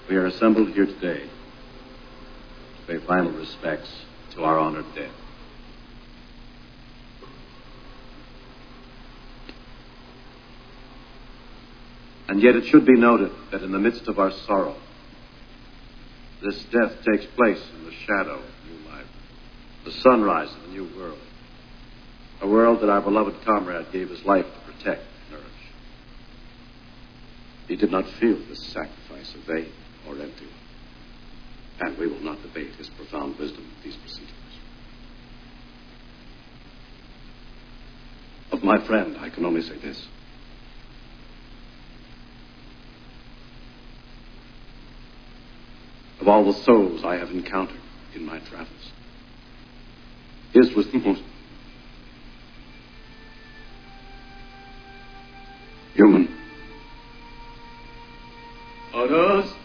We are assembled here today to pay final respects to our honored dead. And yet it should be noted that in the midst of our sorrow, this death takes place in the shadow of new life, the sunrise of a new world, a world that our beloved comrade gave his life to protect and nourish. He did not feel this sacrifice a vain or empty one, and we will not debate his profound wisdom of these proceedings. Of my friend, I can only say this. Of all the souls I have encountered in my travels, his was the most human. Others?